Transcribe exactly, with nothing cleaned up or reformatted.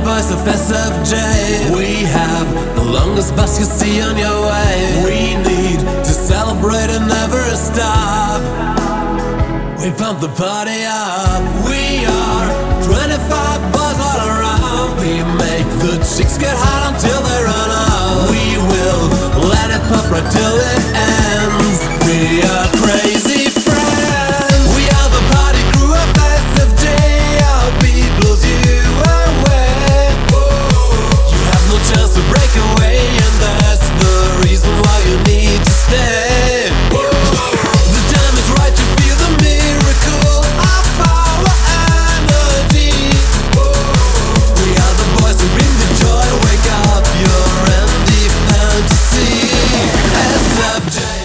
boys of S F J. We have the longest bus you see on your way. We need to celebrate and never stop. We pump the party up. We are twenty-five boys all around. We make the chicks get hot until they run out. We will let it pop right till it ends. We are crazy friends. We are the party crew of S F J. Our beat blows you away. You have no chance to break away, and that's the reason why you need to stay. The time is right to feel the miracle of our energy. We are the boys who bring the joy. Wake up your empty fantasy. S F J.